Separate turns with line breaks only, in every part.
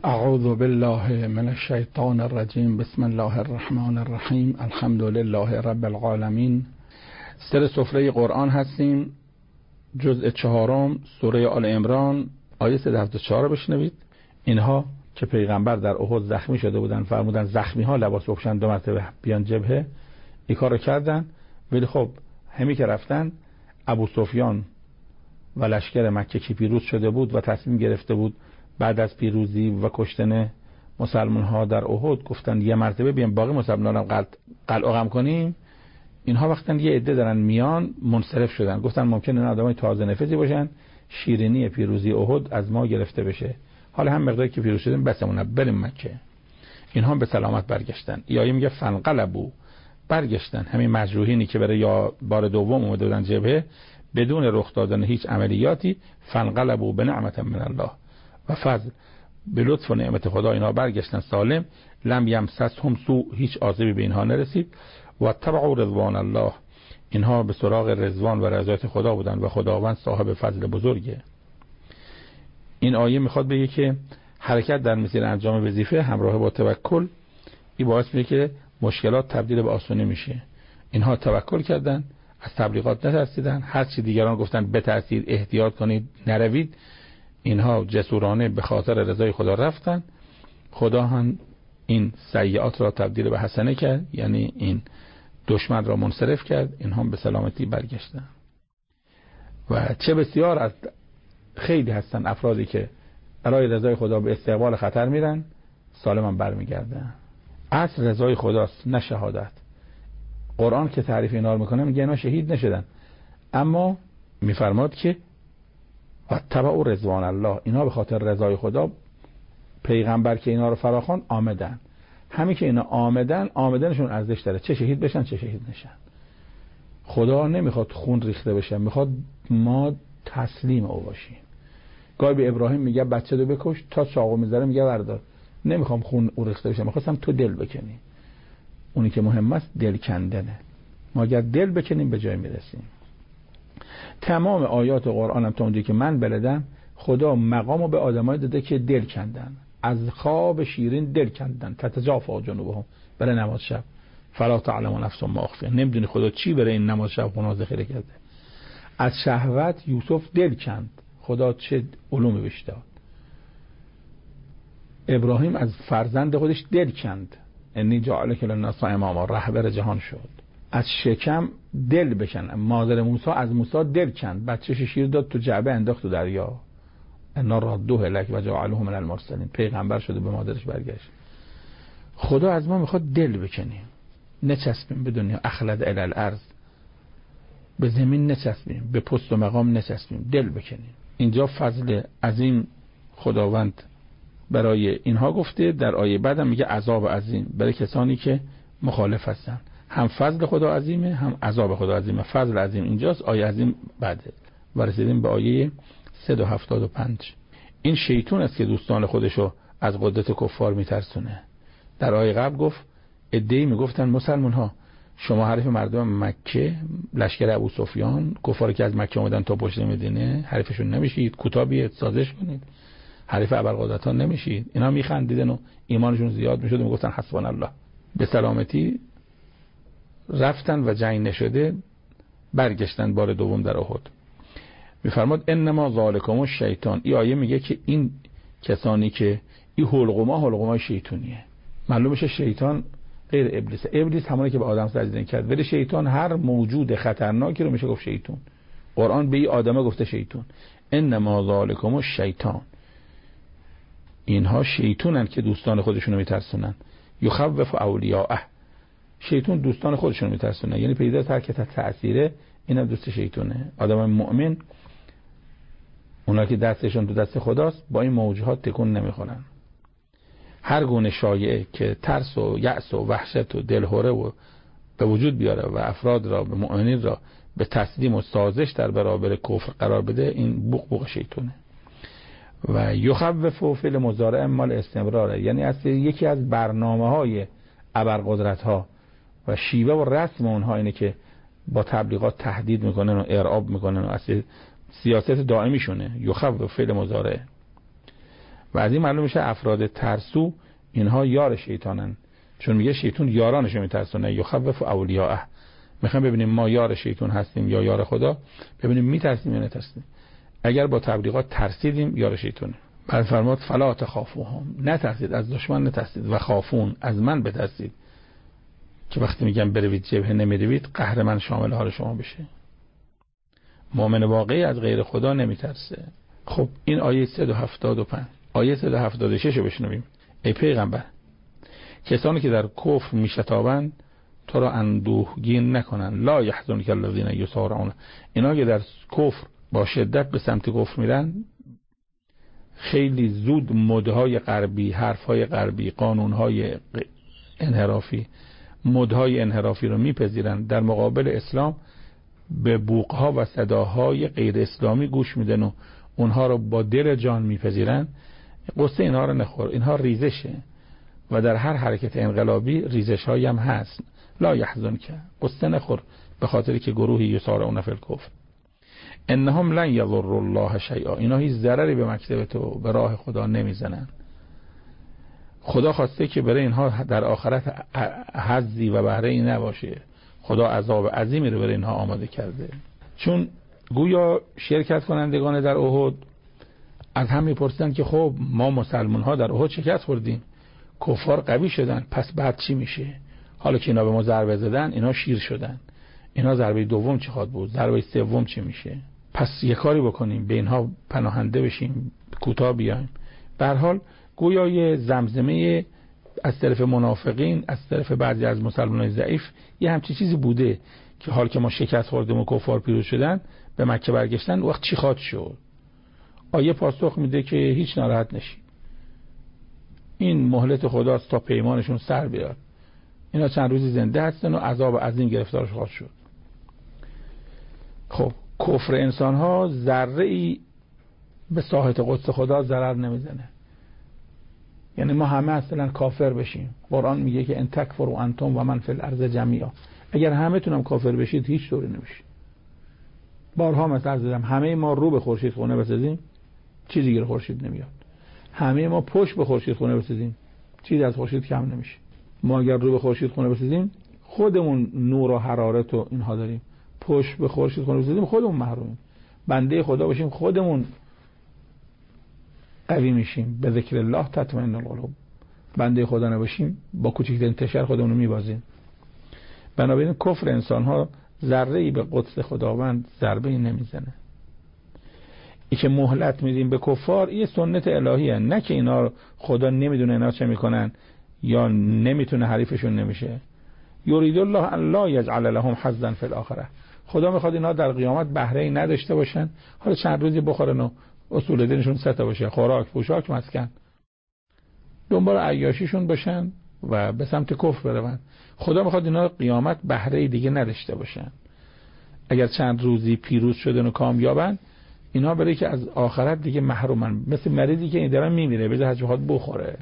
اعوذ بالله من الشیطان الرجیم. بسم الله الرحمن الرحیم. الحمد لله رب العالمین. سر سفره قرآن هستیم، جزء 4 سوره آل عمران آیه 174 بشنوید. اینها که پیغمبر در احد زخمی شده بودن، فرمودن زخمی ها لباس بپوشن 2 مرتبه بیان جبهه، این کارو کردن. ولی خب همین که رفتن، ابو سفیان و لشکر مکه که پیروز شده بود و تصمیم گرفته بود بعد از پیروزی و کشتن مسلمان ها در احد، گفتن یه مرتبه بیان باقی مسلمان ها قلع غم کنیم. اینها وقتا یه عده دارن میان منصرف شدن، گفتن ممکنه این آدمای تازه نفسی باشن، شیرینی پیروزی احد از ما گرفته بشه، حالا هم مقداری که پیروز شدیم بسمونه بریم مکه. اینها به سلامت برگشتن. یا میگه فنقلبوا، برگشتن همین مجروحینی که برای یا بار دوم اومده بودن جبهه بدون رخ دادن هیچ عملیاتی، فنقلبوا بنعمت من الله و فضل، به لطف و نعمت خدا اینا برگشتن سالم. لم یمسسهم سوء، هیچ آسیبی به اینها نرسید. و تبعوا رضوان الله، اینها به سراغ رضوان و رضایت خدا بودن و خداوند صاحب فضل بزرگه. این آیه میخواد بگه که حرکت در مسیر انجام وظیفه همراه با توکل، این باعث میشه که مشکلات تبدیل به آسانی میشه. اینها توکل کردن، از تبلیغات نترسیدن، هر چی دیگران گفتن بترسید، احتیاط کنید، نروید، اینها جسورانه به خاطر رضای خدا رفتن. خدا هم این سیئات را تبدیل به حسنه کرد، یعنی این دشمن را منصرف کرد، اینها به سلامتی برگشتن. و چه بسیار از خیلی هستن افرادی که برای رضای خدا به استقبال خطر میرن، سالم هم برمیگردن. اصل رضای خداست، نه شهادت. قرآن که تعریف اینا رو میکنه میگه اینا شهید نشدن، اما میفرماد که و تبع رضوان الله، اینا به خاطر رضای خدا، پیغمبر که اینا رو فراخوان آمدن. همین که اینا آمدنشون ارزش داره، چه شهید بشن چه شهید نشن. خدا نمیخواد خون ریخته بشه، میخواد ما تسلیم او باشیم. گاهی به ابراهیم میگه بچه رو بکش، تا چاقو میذاره میگه بردار، نمیخوام خون او ریخته بشه، میخواستم تو دل بکنی. اونی که مهم است دل کندنه. ما اگر دل بکنیم به جای میرسیم. تمام آیات قرآن هم تا اونجایی که من بلدم، خدا مقامو به آدمای داده که دل کندن، از خواب شیرین دل کندن، تتجافا جنوبهم، برای نماز شب. فلا تعلم نفس ما اخفی، نمیدونی خدا چی برای این نماز شب خونه ذخیره کرده. از شهوت یوسف دل کند، خدا چه علومی بهش داد. ابراهیم از فرزند خودش دل کند، انی جعلک للناس اماما، رهبر جهان شد. از شکم دل بکن. مادر موسی از موسی دل کند، بچه‌ش شیر داد تو جعبه انداخت تو دریا. انا ردوه لک و جعلوه من المرسلین، پیغمبر شده به مادرش برگشت. خدا از ما میخواد دل بکنیم، نچسبیم به دنیا. اخلد الی الارض، به زمین نچسبیم، به پست و مقام نچسبیم، دل بکنیم. اینجا فضل عظیم خداوند برای اینها گفته. در آیه بعدم میگه عذاب عظیم برای کسانی که مخالف هستن. هم فضل خدا عظیمه، هم عذاب خدا عظیمه. فضل عظیم اینجاست، آیه عظیم بعده. و رسیدیم به آیه 375. این شیطان است که دوستان خودشو از قدرت کفار میترسونه. در آیه قبل گفت عده‌ای میگفتن مسلمان ها، شما حریف مردم مکه، لشکر ابو سفیان، کفاری که از مکه اومدن تا پشت مدینه، حریفشون نمیشید، کوتاه بیاید سازش کنید، حریف ابرقدرت ها نمیشید. اینا میخندیدن و ایمانشون زیاد میشد و میگفتن حسبنا الله. به سلامتی رفتن و جنگ نشده برگشتن بار دوم در احد. میفرماد انما ذالکم الشیطان. این آیه میگه که این کسانی که این حلقومای شیطانیه. معلوم میشه شیطان غیر ابلیس. ابلیس همونی که به آدم سجده کرد، ولی شیطان هر موجود خطرناکی رو میشه گفت شیطان. قرآن به این آدمه گفته شیطان. انما ذالکم الشیطان، اینها شیطانن که دوستان خودشونو میترسونن. یخوف اولیاءه، شیطان دوستان خودشونو میترسونه، یعنی پیدا ترکت تأثیره، اینم دوست شیطانه. آدم مؤمن، اونا که دستشون تو دست خداست، با این موجودات تکون نمیخورن. هر گونه شایعه که ترس و یأس و وحشت و دلهره و به وجود بیاره و افراد را، به مؤمنین را به تسلیم و سازش در برابر کفر قرار بده، این بوق شیطانه. و یخوف فعل مضارع مال استمراره، یعنی اصلا یکی از برنامه‌های ابرقدرت‌ها و شیوه و رسم اونها اینه که با تبلیغات تهدید میکنن و ارعاب میکنن و اصلا سیاست دائمیشونه. یخوف فعل مضارع. و از این معلوم میشه افراد ترسو اینها یار شیطانن، چون میگه شیطان یارانشو میترسونه. یخوف اولیاءه. میخوام ببینیم ما یار شیطان هستیم یا یار خدا، ببینیم میترسیم یا نترسیم. اگر با تبلیغات ترسیدیم یار شیطانیم. بعد فرمود فلا تخافوهم، نترسید از دشمن، نترسید و خافون، از من بترسید که وقتی میگم بروید جبهه نمیروید قهر من شامل حال شما بشه. مؤمن واقعی از غیر خدا نمیترسه. خب این آیه 375. آیه 376 رو بشنویم. ای پیغمبر، کسانی که در کفر میشتابند تو را اندوهگین نکنن. لا یحزنک الذین یسارعون، اینا که در کفر با شدت به سمت کفر میرن خیلی زود مدهای غربی، حرفهای غربی، قانونهای انحرافی، مدهای انحرافی رو میپذیرن. در مقابل اسلام به بوقها و صداهای غیر اسلامی گوش میدن و اونها رو با دل جان میپذیرن. قصه اینها رو نخور، اینها ریزشه و در هر حرکت انقلابی ریزش هایی هم هست. لا یحزنک، قصه نخور به خاطری که گروهی یسارعون فی الکفر. انهم لن یضر الله شیئا، اینا هیچ ضرری به مکتب تو به راه خدا نمیزنن. خدا خواسته که برای اینها در آخرت حظی و بهره ای نباشه. خدا عذاب عظیمی رو برای اینها آماده کرده. چون گویا شرکت کنندگان در احد از هم میپرسیدن که خب ما مسلمان ها در احد شکست خوردیم، کفار قوی شدن، پس بعد چی میشه؟ حالا که اینا به ما ضربه زدن، اینا شیر شدن، اینا ضربه دوم چی خواهد بود؟ ضربه سوم چی میشه؟ پس یه کاری بکنیم، به اینها پناهنده بشیم، کوتاه بیایم. به هر حال گویا یه زمزمه از طرف منافقین، از طرف بعضی از مسلمانان ضعیف یه همچین چیزی بوده که حال که ما شکست خوردیم و کفار پیروز شدن، به مکه برگشتن، وقت چی خواهد شد؟ آیه پاسخ میده که هیچ ناراحت نشید، این مهلت خداست تا پیمانشون سر بیاد. اینا چند روزی زنده هستن و عذاب عظیم گرفتارش خواهد شد. خب کفر انسان ها ذره ای به ساحت قدس خدا ضرر نمیزنه. یعنی ما همه اصلا کافر بشیم، قرآن میگه که ان تکفروا انتم و من فی الارض جمیعا، اگر همه تونم کافر بشید هیچ طوری نمیشه. بارها مثلا زدم، همه ما رو به خورشید خونه بسازیم چیزی دیگه خورشید نمیاد. همه ما پشت به خورشید خونه بسازیم چیزی از خورشید کم نمیشه. ما اگر رو به خورشید خونه بسازیم خودمون نور و حرارت و اینها داریم، پشت به خورشید خونه بسازیم خودمون محرومیم. بنده خدا باشیم خودمون قوی میشیم. به ذکر الله تطمئن القلوب. بنده خدا نباشیم با کوچکترین تشر خودمون رو میبازیم. بنابراین کفر انسان ها ذره ای به قدس خداوند ضربه ای نمیزنه. ای که مهلت میدیم به کفار، این سنت الهیه، نه که اینا خدا نمیدونه اینا چه میکنن یا نمیتونه حریفشون نمیشه. یرید الله ان لا یجعل لهم حظا فی الاخره، خدا میخواد اینا در قیامت بهره ای نداشته باشن، حالا چند روزی بخورن و اصول دینشون سه تا باشه، خوراک، پوشاک، مسکن، دنبال عیاشیشون باشن و به سمت کفر برون. خدا میخواد اینا قیامت بهره ای دیگه نداشته باشن. اگر چند روزی پیروز شدن و کامیابن، اینا برای که از آخرت دیگه محرومن، مثل مریضی که این دارن میمیره بذار هرچی بخواد بخوره.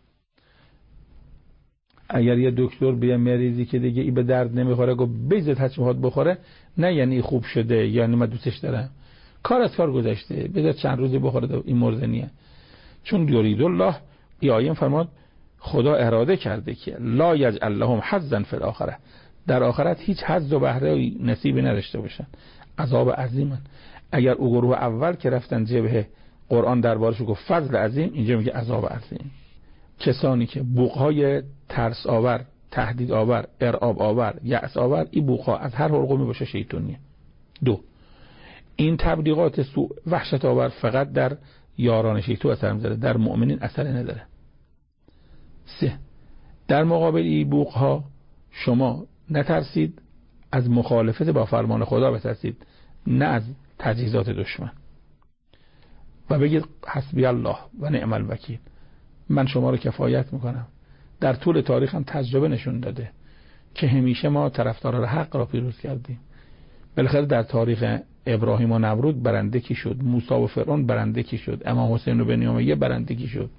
اگر یه دکتر به مریضی که دیگه این به درد نمیخوره گفت بذار هرچی بخواد بخوره، نه یعنی خوب شده، یعنی من دوستش دارم، کار از کار گذشته، بذار چند روزی بخوره، این مرزنیه. چون یرید الله، این آیه فرمود خدا اراده کرده که لا یجعل لهم حظا فی الاخره، در آخرت هیچ حظ و بهره نصیبی نداشته باشن، عذاب عظیمن. اگر او گروه اول که رفتن جبهه قرآن دربارش گفت فضل عظیم، اینجا میگه عذاب عظیم. کسانی که بوقهای ترس آور، تهدید آور، ارعاب آور، یأس آور، این بوقها از هر حلقومی باشه شیطانیه. 2. این تبلیغات سوء وحشت آور فقط در یاران شیطان اثر میذاره، در مؤمنین اثر نداره. 3. در مقابل این بوقها شما نترسید از مخالفت با فرمان خدا، بترسید نه از تجهیزات دشمن، و بگید حسبی الله و نعم الوکیل، من شما رو کفایت میکنم. در طول تاریخ هم تجربه نشون داده که همیشه ما طرفداران حق را پیروز کردیم. بالاخره در تاریخ ابراهیم و نمرود برنده کی شد؟ موسی و فرعون برنده کی شد؟ امام حسین و بنی امیه برنده کی شد؟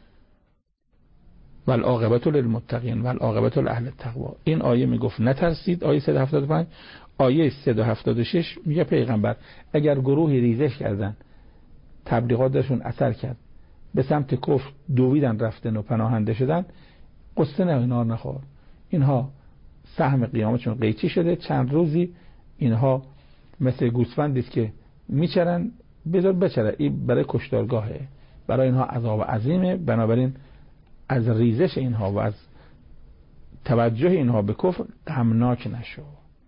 والعاقبة للمتقین والعاقبة لأهل التقوی. این آیه میگفت نترسید، آیه 375. آیه 376 میگه پیغمبر اگر گروهی ریزش کردن، تبلیغاتشون اثر کرد، به سمت کفر دویدن رفتن و پناهنده شدن، قصه نه نار نخور. اینها سهم قیامتشون قیچی شده. چند روزی اینها مثل گوسفندی است که میچرن، بذار بچره، این برای کشتارگاهه، برای اینها عذاب عظیمه. بنابراین از ریزش اینها و از توجه اینها به کفر غمناک نشو.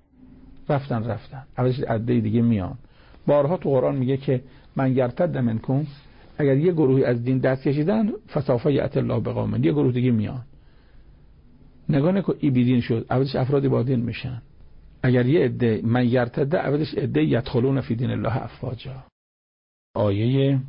رفتن اولش عده دیگه میان. بارها تو قرآن میگه که من یرتد منکم، اگر یه گروهی از دین دست کشیدن فسوف یأتی الله بقوم، یه گروه دیگه میان. نگاه نکن ای بیدین شد، اولش افرادی با دین میشن. اگر یه عده من یرتد، اولش عده یدخلون فی دین الله افواجا. آیه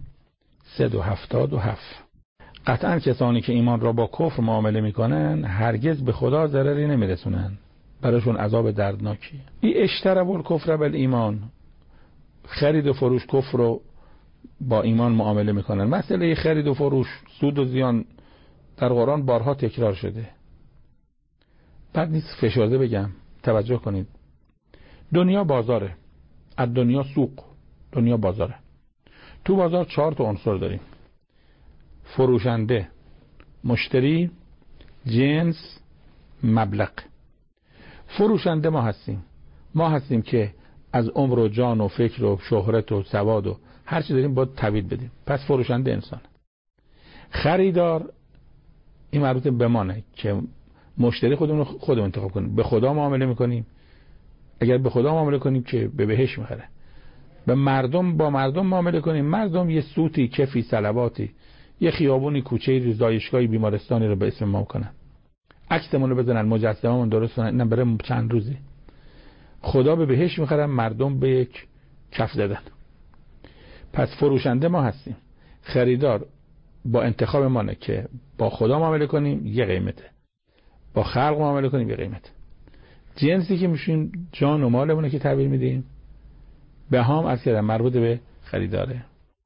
377. قطعا کسانی که ایمان را با کفر معامله میکنن هرگز به خدا ضرری نمیرسونن، براشون عذاب دردناکیه. این اشتروا الکفر بالایمان، خرید و فروش کفر رو با ایمان معامله میکنن. مسئله خرید و فروش، سود و زیان در قرآن بارها تکرار شده. بعد نیست فشرده بگم، توجه کنید. دنیا بازاره، از دنیا سوق، دنیا بازاره. تو بازار 4 تا عنصر داریم: فروشنده، مشتری، جنس، مبلغ. فروشنده ما هستیم که از عمر و جان و فکر و شهرت و سواد و هر چی داریم باید تحویل بدیم، پس فروشنده انسان. خریدار این مربوط به مانه که مشتری خودمون انتخاب کنیم. به خدا معامله میکنیم، اگر به خدا معامله کنیم که به بهش میخره. به مردم با مردم معامله کنیم، مردم یه سوتی، کفی، صلواتی، یه خیابونی، کوچه‌ای، ریزایشگاهی، بیمارستانی رو به اسم ما کنن، عکسمون رو بزنن، مجسمه‌مون درست کنن، اینا برای چند روزی. خدا به بهش میخرن، مردم به یک کف زدن. پس فروشنده ما هستیم. خریدار با انتخاب مانه که با خدا معامله کنیم یه قیمته، با خلق معامله کنیم یه قیمته. جنسی که میشیم جان و مالمونه که تحویل میدیم. به هم از کردن مربوط به خریداره.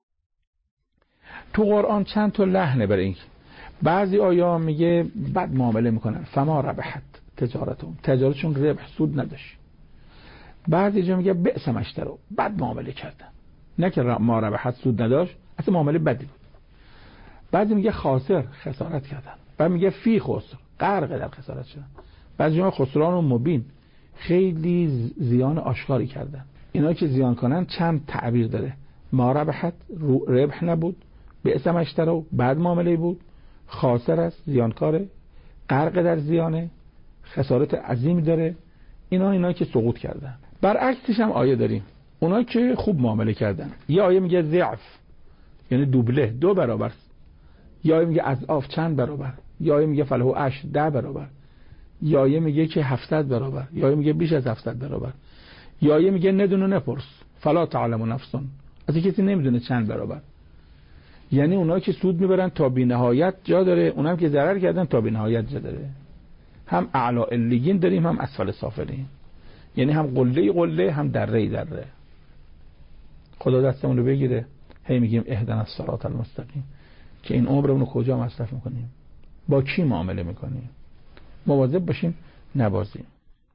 تو قرآن چند تا لحنه برای این. بعضی آیات میگه بد معامله میکنن، فما ربحت تجارتشون ربح، سود نداشت. بعضی جا میگه بئس ما اشتروا، بد معامله کردن، نه که ما ربحت سود نداشت، اصلا معامله بدی بود. بعضی میگه خاسر، خسارت کردن. بعد میگه فی خسر، غرق در خسارت شدن. بعضی جا خسران و مبین، خیلی زیان آشکاری کردن. اینا که زیان کنن چند تعبیر داره. ما ربحت، ربح نبود، بئس ما اشتروا، بد معامله بود، خاسر است، زیانکاره، غرق در زیانه، خسارت عظیم داره. اینا که سقوط کردن. برعکسش هم آیه داریم، اونا که خوب معامله کردن. یه آیه میگه ضعف، یعنی دوبله، 2 برابر. یا آیه میگه اضعاف، چند برابر. یا آیه میگه فله 10 برابر. یا آیه میگه که 700 برابر. یا آیه میگه بیش از 700 برابر. یا آیه میگه ندون و نپرس، فلا تعلم نفس، از کسی نمیدونه چند برابر. یعنی اونایی که سود میبرن تا بی نهایت جا داره، اونام که ضرر کردن تا بی نهایت جا داره. هم اعلی علیین داریم، هم اسفل سافلین، یعنی هم قله هم دره. خدا دستمون رو بگیره. هی میگیم اهدنا الصراط المستقیم، که این عمرمون رو کجا مصرف میکنیم، با کی معامله میکنیم، مواظب باشیم نبازیم.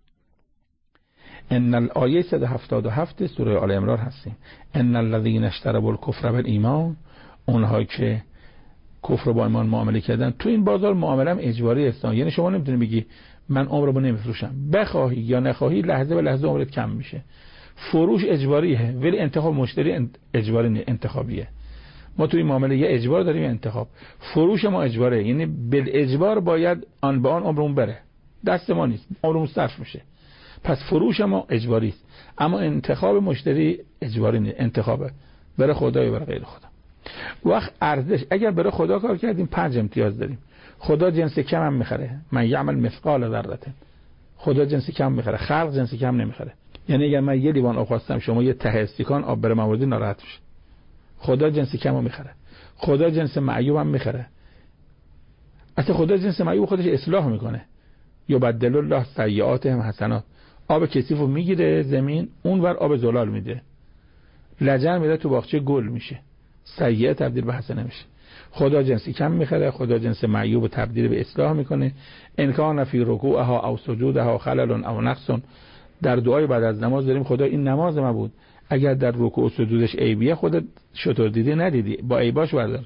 ان الآیه 177 سوره آل عمران هستیم. ان الذين اشتروا الكفر بالایمان، اونهایی که کفر با ایمان معامله کردن. تو این بازار معامله هم اجباری است، یعنی شما نمیتونی بگی من عمرمو نمیفروشم، بخواهی یا نخواهی لحظه به لحظه عمرت کم میشه. فروش اجباریه، ولی انتخاب مشتری اجباری نه، انتخابیه. ما تو این معامله یه اجبار داریم، یه انتخاب. فروش ما اجباره، یعنی بالاجبار باید آن به آن عمرمون بره، دست ما نیست، عمرمون صرف میشه. پس فروش ما اجباری است، اما انتخاب مشتری اجباری نه، انتخابه، برای خدا یا برای غیر خدا. وقت ارزش، اگر برای خدا کار کردیم 5 امتیاز داریم. خدا جنس کم هم میخره، من یعمل مثقال ذره، خدا جنس کم میخره، خلق جنس کم نمیخره. یعنی اگر من یه لیوان آب خواستم، شما یه ته استکان آب بره موردی، ناراحت میشه. خدا جنس کم هم میخره، خدا جنس معیوب هم میخره. اصلا خدا جنس معیوب خودش اصلاح میکنه. یبدل الله سیئاتهم حسنات. آب کثیفو میگیره زمین، اونور آب زلال میده، لجن میده تو باغچه گل میشه، سیئه تبدیل به حسنه میشه. خدا جنسی کم میخره، خدا جنس معیوب تبدیل به اصلاح میکنه. ان کان فی رکوعها او سجودها خلل او نقص. در دعای بعد از نماز داریم خدا این نماز ما بود، اگر در رکوع و سجودش عیبیه، خودت شطور دیدی ندیدی، با عیباش بردار،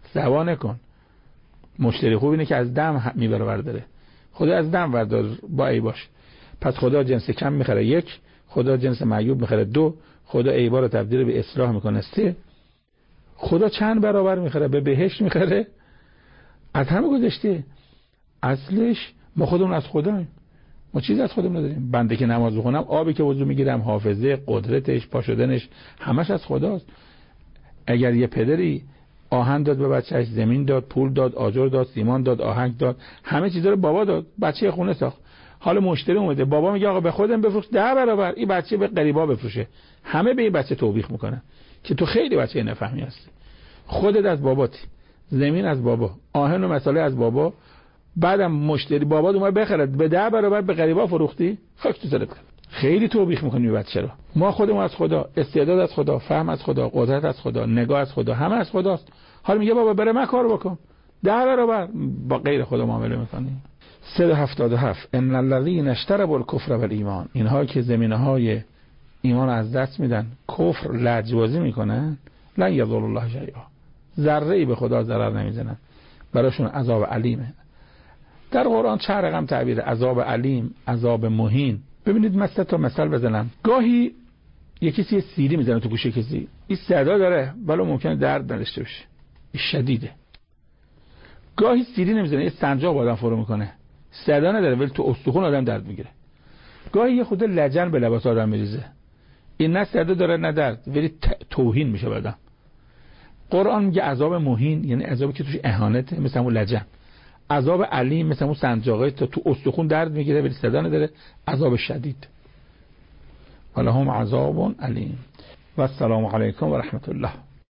سوا نکن. مشتری خوب اینه که از دم میبره برداره. خدا از دم بردار با ای باش. پس خدا جنس کم میخره 1، خدا جنس معیوب میخره 2، خدا عیبا رو تبدیل به اصلاح میکنه 3. خدا چند برابر میخره؟ به بهشت میخره. از همه گذشته. اصلش ما خودمون از خداییم. ما چیز از خودمون نداریم. بنده که نماز بخونم، آبی که وضو میگیرم، حافظه، قدرتش، پا شدنش، همش از خداست. اگر یه پدری آهن داد به بچه‌اش، زمین داد، پول داد، آجر داد، سیمان داد، آهنگ داد، همه چیزا رو بابا داد، بچه خونه ساخت. حالا مشتری اومده، بابا میگه آقا به خودم بفروش 10 برابر، این بچه به غریبا بفروشه. همه به این بچه توبیخ میکنن که تو خیلی بچه نفهمی هستی. خودت از باباتی، زمین از بابا، آهن و مساله از بابا. بعدم مشتری بابا اومد بخرد به 10 برابر به غریبا فروختی، خاک تو سرت. خیلی توبیخ میکنی بچه رو. ما خودمون از خدا، استعداد از خدا، فهم از خدا، قدرت از خدا، نگاه از خدا، همه از خداست. حالا میگه بابا بره من کار بکن، 10 برابر با غیر خدا معامله میکنی. 377 ان الذين اشتروا الكفر والایمان، اینها که زمینه‌های ایمان از دست میدن، کفر لجبازی میکنن، لن یضر الله شیئا، ذره‌ای به خدا ضرر نمیزنن، براشون عذاب علیمه. در قرآن چند رقم تعبیر عذاب علیم، عذاب مهین. ببینید مثال بزنم. گاهی یکی کسی سیلی میزنه تو گوش کسی، این صدا داره ولی ممکنه درد نداشته باشه، این شدیده. گاهی سیلی نمیزنه، یه سنجاق با آدم فرو میکنه، صدا نداره ولی تو استخون آدم درد میگیره. گاهی یه خود لجن به لباس آدم میریزه، این نه صدا داره نه درد ولی توهین میشه بعدم. قرآن میگه عذاب مهین یعنی عذابی که توش اهانته، مثل اون لجن. عذاب علیم مثل اون سنجاقه تا تو استخون درد میگیره ولی صدا نداره، عذاب شدید. ولهم عذاب علیم. و السلام علیکم و رحمت الله.